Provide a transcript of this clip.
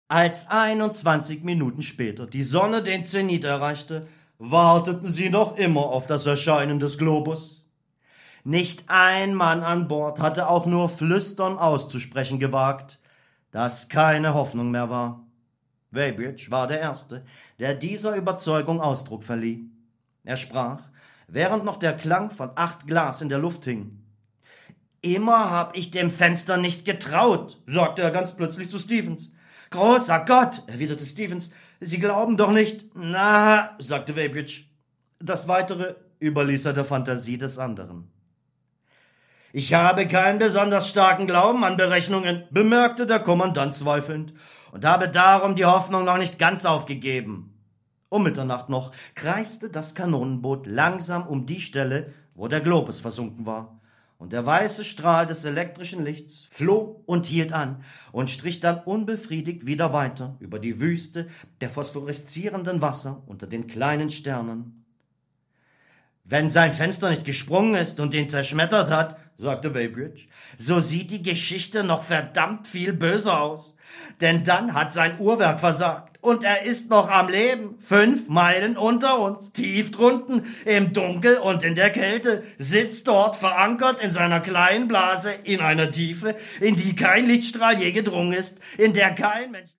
Als 21 Minuten später die Sonne den Zenit erreichte, warteten sie noch immer auf das Erscheinen des Globus. Nicht ein Mann an Bord hatte auch nur flüstern auszusprechen gewagt, dass keine Hoffnung mehr war. Weybridge war der Erste, der dieser Überzeugung Ausdruck verlieh. Er sprach, während noch der Klang von 8 Glas in der Luft hing. »Immer hab ich dem Fenster nicht getraut«, sagte er ganz plötzlich zu Stevens. »Großer Gott«, erwiderte Stevens, »Sie glauben doch nicht...« »Na«, sagte Weybridge. Das Weitere überließ er der Fantasie des anderen. »Ich habe keinen besonders starken Glauben an Berechnungen«, bemerkte der Kommandant zweifelnd, »und habe darum die Hoffnung noch nicht ganz aufgegeben.« Um Mitternacht noch kreiste das Kanonenboot langsam um die Stelle, wo der Globus versunken war, und der weiße Strahl des elektrischen Lichts floh und hielt an und strich dann unbefriedigt wieder weiter über die Wüste der phosphoreszierenden Wasser unter den kleinen Sternen. »Wenn sein Fenster nicht gesprungen ist und ihn zerschmettert hat«, sagte Weybridge, »so sieht die Geschichte noch verdammt viel böser aus. Denn dann hat sein Uhrwerk versagt und er ist noch am Leben, 5 Meilen unter uns, tief drunten, im Dunkel und in der Kälte, sitzt dort verankert in seiner kleinen Blase in einer Tiefe, in die kein Lichtstrahl je gedrungen ist, in der kein Mensch